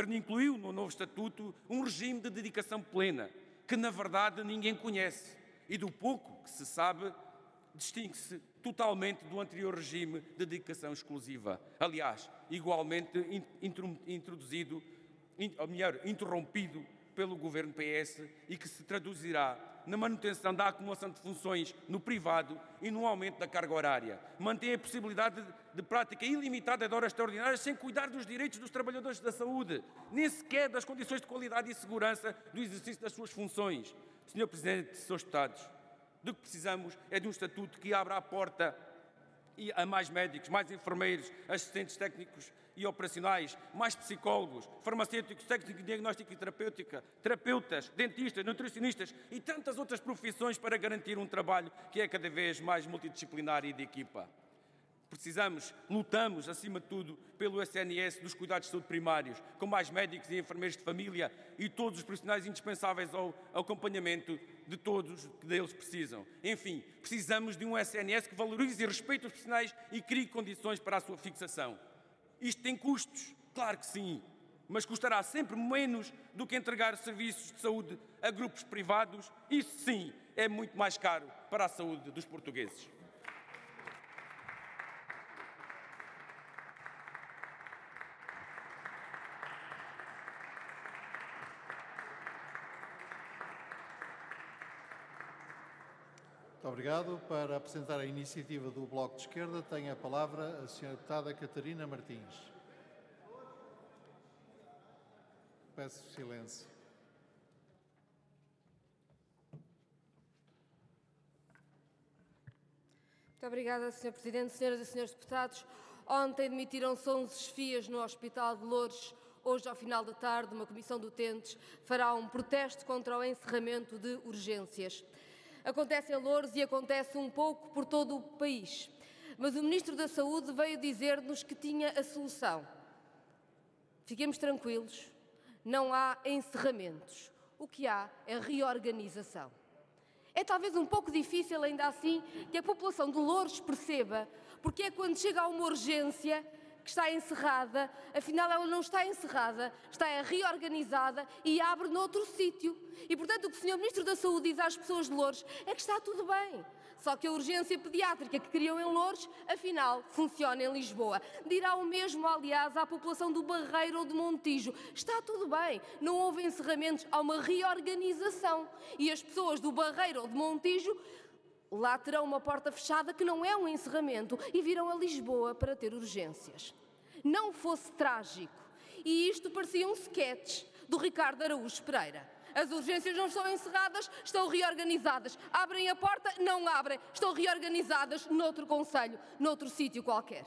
Governo incluiu no novo Estatuto um regime de dedicação plena, que na verdade ninguém conhece, e do pouco que se sabe, distingue-se totalmente do anterior regime de dedicação exclusiva. Aliás, igualmente interrompido pelo Governo PS e que se traduzirá na manutenção da acumulação de funções no privado e no aumento da carga horária. Mantém a possibilidade de prática ilimitada de horas extraordinárias sem cuidar dos direitos dos trabalhadores da saúde, nem sequer das condições de qualidade e segurança do exercício das suas funções. Sr. Presidente, Srs. Deputados, do que precisamos é de um estatuto que abra a porta a mais médicos, mais enfermeiros, assistentes técnicos e operacionais, mais psicólogos, farmacêuticos, técnicos de diagnóstico e terapêutica, terapeutas, dentistas, nutricionistas e tantas outras profissões para garantir um trabalho que é cada vez mais multidisciplinar e de equipa. Lutamos, acima de tudo, pelo SNS dos cuidados de saúde primários, com mais médicos e enfermeiros de família e todos os profissionais indispensáveis ao acompanhamento de todos que deles precisam. Enfim, precisamos de um SNS que valorize e respeite os profissionais e crie condições para a sua fixação. Isto tem custos? Claro que sim, mas custará sempre menos do que entregar serviços de saúde a grupos privados. Isso sim é muito mais caro para a saúde dos portugueses. Muito obrigado. Para apresentar a iniciativa do Bloco de Esquerda, tem a palavra a Sra. Deputada Catarina Martins. Peço silêncio. Muito obrigada, Sr. Presidente. Senhoras e senhores deputados, ontem demitiram-se 11 chefias no Hospital de Loures. Hoje, ao final da tarde, uma comissão de utentes fará um protesto contra o encerramento de urgências. Acontece em Loures e acontece um pouco por todo o país. Mas o Ministro da Saúde veio dizer-nos que tinha a solução. Fiquemos tranquilos, não há encerramentos. O que há é reorganização. É talvez um pouco difícil, ainda assim, que a população de Loures perceba porque é quando chega a uma urgência que está encerrada, afinal ela não está encerrada, está reorganizada e abre noutro sítio. E, portanto, o que o Sr. Ministro da Saúde diz às pessoas de Loures é que está tudo bem. Só que a urgência pediátrica que criam em Loures, afinal, funciona em Lisboa. Dirá o mesmo, aliás, à população do Barreiro ou de Montijo. Está tudo bem, não houve encerramentos, há uma reorganização. E as pessoas do Barreiro ou de Montijo lá terão uma porta fechada que não é um encerramento e virão a Lisboa para ter urgências. Não fosse trágico. E isto parecia um sketch do Ricardo Araújo Pereira. As urgências não estão encerradas, estão reorganizadas. Abrem a porta, não abrem. Estão reorganizadas noutro concelho, noutro sítio qualquer.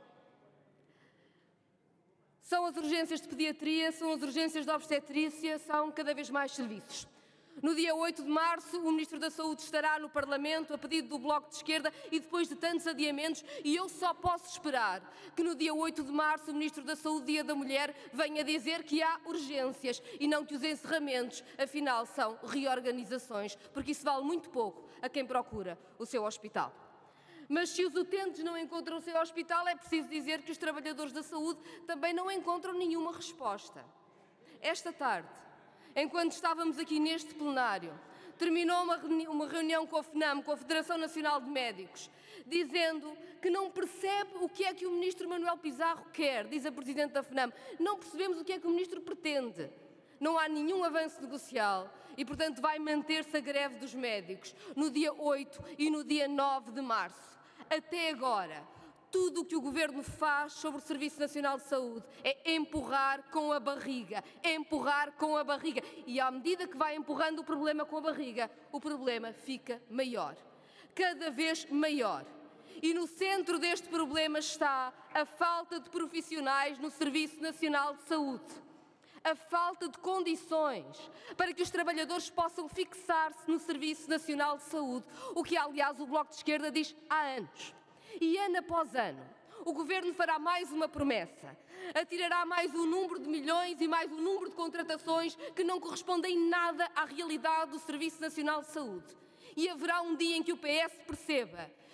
São as urgências de pediatria, são as urgências de obstetrícia, são cada vez mais serviços. No dia 8 de março, o Ministro da Saúde estará no Parlamento a pedido do Bloco de Esquerda e depois de tantos adiamentos, e eu só posso esperar que no dia 8 de março o Ministro da Saúde, Dia da Mulher, venha dizer que há urgências e não que os encerramentos, afinal, são reorganizações, porque isso vale muito pouco a quem procura o seu hospital. Mas se os utentes não encontram o seu hospital, é preciso dizer que os trabalhadores da saúde também não encontram nenhuma resposta. Esta tarde, enquanto estávamos aqui neste plenário, terminou uma reunião com a FNAM, com a Federação Nacional de Médicos, dizendo que não percebe o que é que o Ministro Manuel Pizarro quer, diz a Presidente da FNAM. Não percebemos o que é que o Ministro pretende. Não há nenhum avanço negocial e, portanto, vai manter-se a greve dos médicos no dia 8 e no dia 9 de março. Até agora, tudo o que o Governo faz sobre o Serviço Nacional de Saúde é empurrar com a barriga, empurrar com a barriga. E à medida que vai empurrando o problema com a barriga, o problema fica maior, cada vez maior. E no centro deste problema está a falta de profissionais no Serviço Nacional de Saúde. A falta de condições para que os trabalhadores possam fixar-se no Serviço Nacional de Saúde, o que, aliás, o Bloco de Esquerda diz há anos. E ano após ano, o Governo fará mais uma promessa, atirará mais um número de milhões e mais um número de contratações que não correspondem em nada à realidade do Serviço Nacional de Saúde. E haverá um dia em que o PS perceba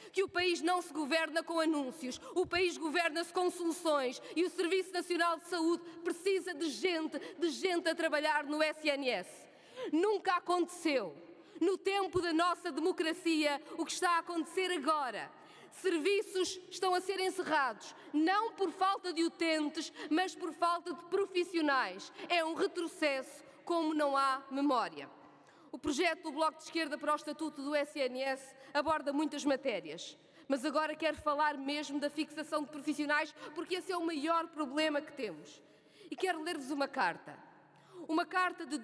que o país não se governa com anúncios, o país governa-se com soluções e o Serviço Nacional de Saúde precisa de gente a trabalhar no SNS. Nunca aconteceu, no tempo da nossa democracia, o que está a acontecer agora. Serviços estão a ser encerrados, não por falta de utentes, mas por falta de profissionais. É um retrocesso, como não há memória. O projeto do Bloco de Esquerda para o Estatuto do SNS aborda muitas matérias, mas agora quero falar mesmo da fixação de profissionais, porque esse é o maior problema que temos. E quero ler-vos uma carta de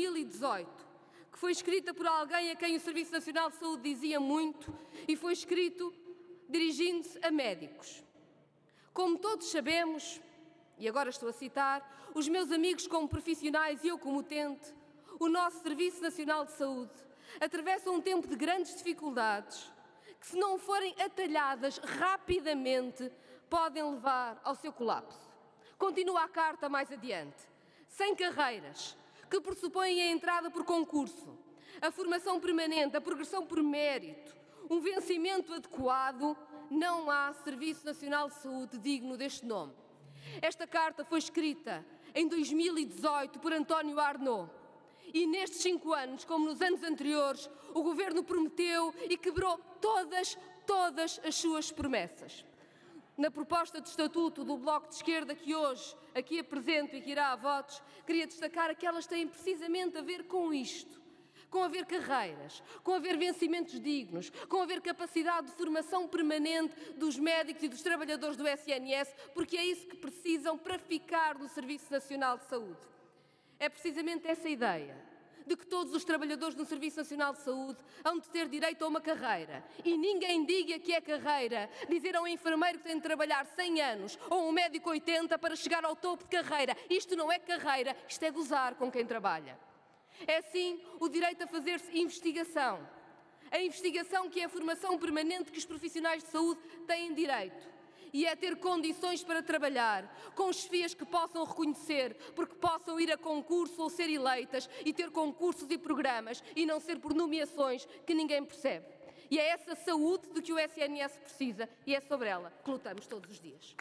2018, que foi escrita por alguém a quem o Serviço Nacional de Saúde dizia muito e foi escrito dirigindo-se a médicos. Como todos sabemos, e agora estou a citar, os meus amigos como profissionais e eu como utente, o nosso Serviço Nacional de Saúde atravessa um tempo de grandes dificuldades que, se não forem atalhadas rapidamente, podem levar ao seu colapso. Continua a carta mais adiante. Sem carreiras, que pressupõem a entrada por concurso, a formação permanente, a progressão por mérito, um vencimento adequado, não há Serviço Nacional de Saúde digno deste nome. Esta carta foi escrita em 2018 por António Arnaud. E nestes 5 anos, como nos anos anteriores, o Governo prometeu e quebrou todas as suas promessas. Na proposta de estatuto do Bloco de Esquerda que hoje aqui apresento e que irá a votos, queria destacar que elas têm precisamente a ver com isto. Com haver carreiras, com haver vencimentos dignos, com haver capacidade de formação permanente dos médicos e dos trabalhadores do SNS, porque é isso que precisam para ficar no Serviço Nacional de Saúde. É precisamente essa ideia de que todos os trabalhadores do Serviço Nacional de Saúde hão de ter direito a uma carreira. E ninguém diga que é carreira dizer a um enfermeiro que tem de trabalhar 100 anos ou um médico 80 para chegar ao topo de carreira. Isto não é carreira, isto é gozar com quem trabalha. É sim o direito a fazer-se investigação. A investigação que é a formação permanente que os profissionais de saúde têm direito. E é ter condições para trabalhar, com chefias que possam reconhecer, porque possam ir a concurso ou ser eleitas e ter concursos e programas e não ser por nomeações que ninguém percebe. E é essa saúde de que o SNS precisa e é sobre ela que lutamos todos os dias.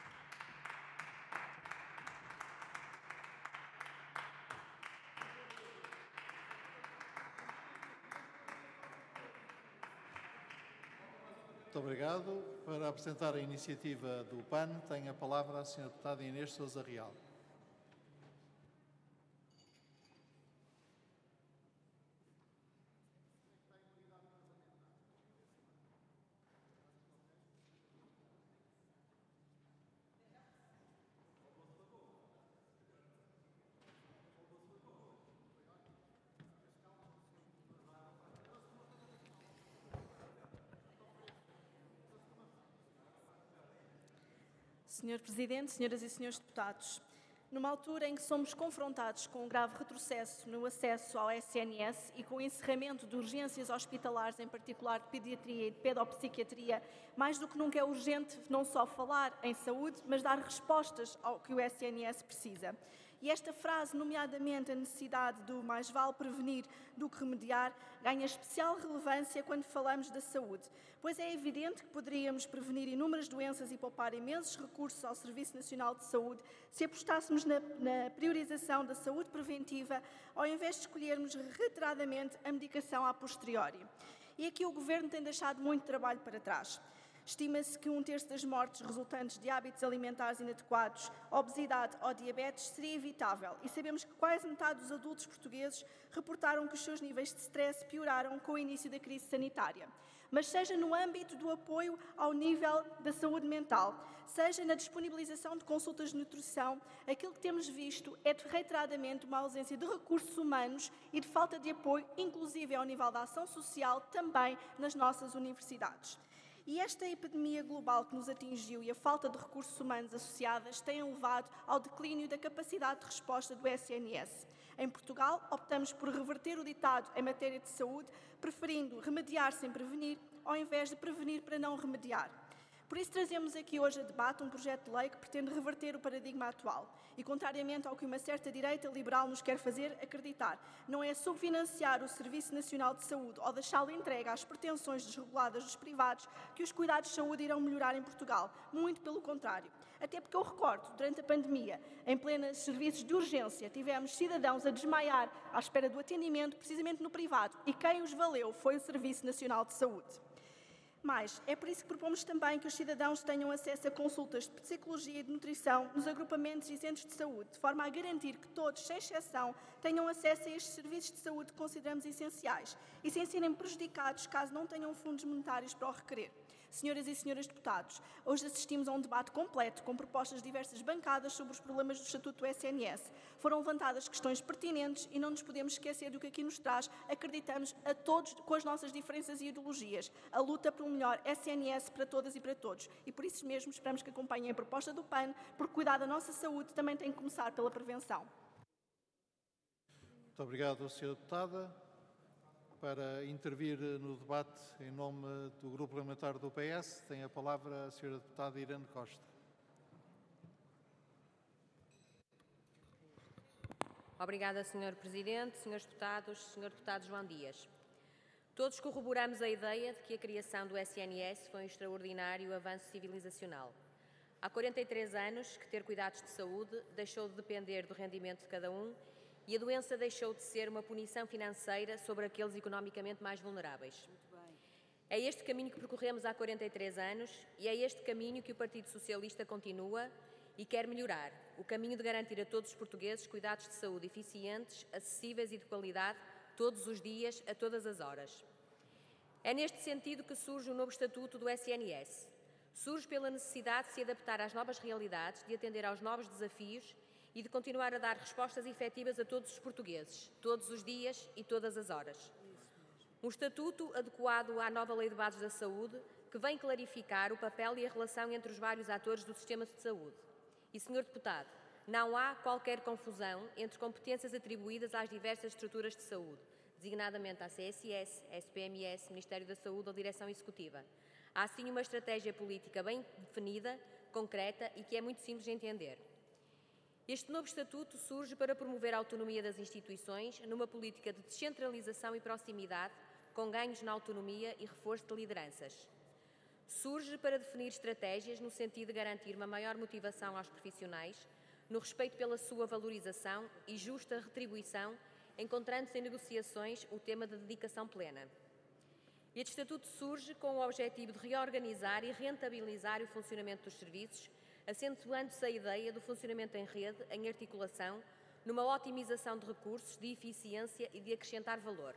Muito obrigado. Para apresentar a iniciativa do PAN, tem a palavra a Sra. Deputada Inês Sousa Real. Senhor Presidente, senhoras e senhores deputados, numa altura em que somos confrontados com um grave retrocesso no acesso ao SNS e com o encerramento de urgências hospitalares, em particular de pediatria e de pedopsiquiatria, mais do que nunca é urgente não só falar em saúde, mas dar respostas ao que o SNS precisa. E esta frase, nomeadamente a necessidade do mais vale prevenir do que remediar, ganha especial relevância quando falamos da saúde, pois é evidente que poderíamos prevenir inúmeras doenças e poupar imensos recursos ao Serviço Nacional de Saúde se apostássemos na priorização da saúde preventiva, ao invés de escolhermos reiteradamente a medicação a posteriori. E aqui o Governo tem deixado muito trabalho para trás. Estima-se que 1/3 das mortes resultantes de hábitos alimentares inadequados, obesidade ou diabetes seria evitável e sabemos que quase metade dos adultos portugueses reportaram que os seus níveis de stress pioraram com o início da crise sanitária. Mas seja no âmbito do apoio ao nível da saúde mental, seja na disponibilização de consultas de nutrição, aquilo que temos visto é reiteradamente uma ausência de recursos humanos e de falta de apoio, inclusive ao nível da ação social, também nas nossas universidades. E esta epidemia global que nos atingiu e a falta de recursos humanos associadas têm levado ao declínio da capacidade de resposta do SNS. Em Portugal, optamos por reverter o ditado em matéria de saúde, preferindo remediar sem prevenir, ao invés de prevenir para não remediar. Por isso trazemos aqui hoje a debate um projeto de lei que pretende reverter o paradigma atual e, contrariamente ao que uma certa direita liberal nos quer fazer acreditar, não é subfinanciar o Serviço Nacional de Saúde ou deixá-lo entregue às pretensões desreguladas dos privados que os cuidados de saúde irão melhorar em Portugal. Muito pelo contrário. Até porque eu recordo, durante a pandemia, em plenos serviços de urgência, tivemos cidadãos a desmaiar à espera do atendimento precisamente no privado e quem os valeu foi o Serviço Nacional de Saúde. Mas é por isso que propomos também que os cidadãos tenham acesso a consultas de psicologia e de nutrição nos agrupamentos e centros de saúde, de forma a garantir que todos, sem exceção, tenham acesso a estes serviços de saúde que consideramos essenciais e sem serem prejudicados caso não tenham fundos monetários para o requerer. Senhoras e senhores deputados, hoje assistimos a um debate completo com propostas de diversas bancadas sobre os problemas do Estatuto do SNS. Foram levantadas questões pertinentes e não nos podemos esquecer do que aqui nos traz, acreditamos, a todos com as nossas diferenças e ideologias, a luta por um melhor SNS para todas e para todos. E por isso mesmo esperamos que acompanhem a proposta do PAN, porque cuidar da nossa saúde também tem que começar pela prevenção. Muito obrigado, Sra. Deputada. Para intervir no debate em nome do Grupo Parlamentar do PS, tem a palavra a Sra. Deputada Irene Costa. Obrigada, Sr. Presidente, Srs. Deputados, Sr. Deputado João Dias. Todos corroboramos a ideia de que a criação do SNS foi um extraordinário avanço civilizacional. Há 43 anos que ter cuidados de saúde deixou de depender do rendimento de cada um e a doença deixou de ser uma punição financeira sobre aqueles economicamente mais vulneráveis. É este caminho que percorremos há 43 anos e é este caminho que o Partido Socialista continua e quer melhorar, o caminho de garantir a todos os portugueses cuidados de saúde eficientes, acessíveis e de qualidade, todos os dias, a todas as horas. É neste sentido que surge o novo Estatuto do SNS. Surge pela necessidade de se adaptar às novas realidades, de atender aos novos desafios e de continuar a dar respostas efetivas a todos os portugueses, todos os dias e todas as horas. Um estatuto adequado à nova Lei de Bases da Saúde, que vem clarificar o papel e a relação entre os vários atores do sistema de saúde. E, Sr. Deputado, não há qualquer confusão entre competências atribuídas às diversas estruturas de saúde, designadamente à CSS, SPMS, Ministério da Saúde ou Direção Executiva. Há, sim, uma estratégia política bem definida, concreta e que é muito simples de entender. Este novo Estatuto surge para promover a autonomia das instituições numa política de descentralização e proximidade, com ganhos na autonomia e reforço de lideranças. Surge para definir estratégias no sentido de garantir uma maior motivação aos profissionais, no respeito pela sua valorização e justa retribuição, encontrando-se em negociações o tema da dedicação plena. Este Estatuto surge com o objetivo de reorganizar e rentabilizar o funcionamento dos serviços, acentuando-se a ideia do funcionamento em rede, em articulação, numa otimização de recursos, de eficiência e de acrescentar valor.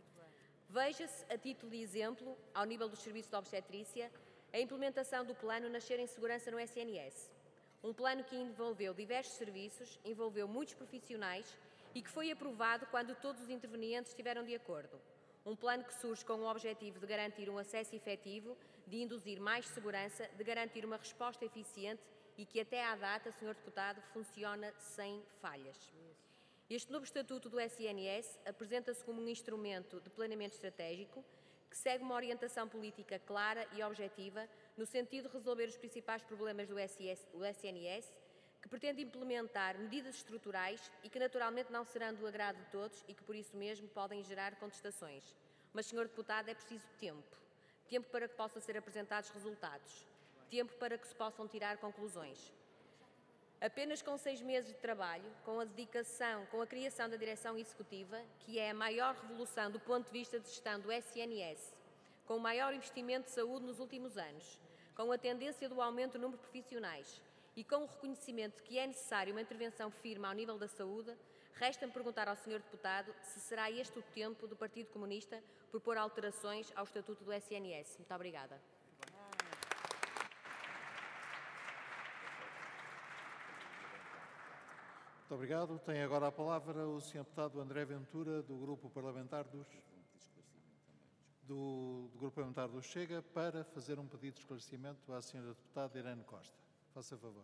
Veja-se, a título de exemplo, ao nível dos serviços de obstetrícia, a implementação do plano Nascer em Segurança no SNS. Um plano que envolveu diversos serviços, envolveu muitos profissionais e que foi aprovado quando todos os intervenientes estiveram de acordo. Um plano que surge com o objetivo de garantir um acesso efetivo, de induzir mais segurança, de garantir uma resposta eficiente e que até à data, Sr. Deputado, funciona sem falhas. Este novo Estatuto do SNS apresenta-se como um instrumento de planeamento estratégico que segue uma orientação política clara e objetiva no sentido de resolver os principais problemas do SNS, que pretende implementar medidas estruturais e que naturalmente não serão do agrado de todos e que por isso mesmo podem gerar contestações. Mas, Sr. Deputado, é preciso tempo. Tempo para que possam ser apresentados resultados. Tempo para que se possam tirar conclusões. Apenas com 6 meses de trabalho, com a dedicação, com a criação da Direção Executiva, que é a maior revolução do ponto de vista de gestão do SNS, com o maior investimento de saúde nos últimos anos, com a tendência do aumento do número de profissionais e com o reconhecimento de que é necessário uma intervenção firme ao nível da saúde, resta-me perguntar ao Sr. Deputado se será este o tempo do Partido Comunista propor alterações ao Estatuto do SNS. Muito obrigada. Muito obrigado. Tem agora a palavra o Sr. Deputado André Ventura, do Grupo Parlamentar do Chega, para fazer um pedido de esclarecimento à Sra. Deputada Irene Costa. Faça favor.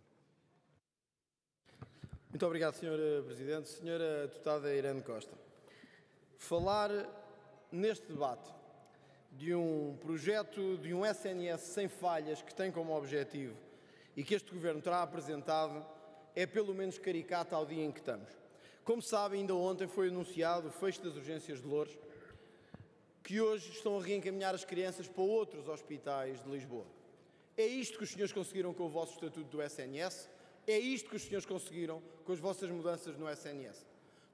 Muito obrigado, Sr. Presidente. Sra. Deputada Irene Costa, falar neste debate de um projeto de um SNS sem falhas que tem como objetivo e que este Governo terá apresentado é pelo menos caricata ao dia em que estamos. Como sabem, ainda ontem foi anunciado o fecho das urgências de Loures, que hoje estão a reencaminhar as crianças para outros hospitais de Lisboa. É isto que os senhores conseguiram com o vosso estatuto do SNS? É isto que os senhores conseguiram com as vossas mudanças no SNS?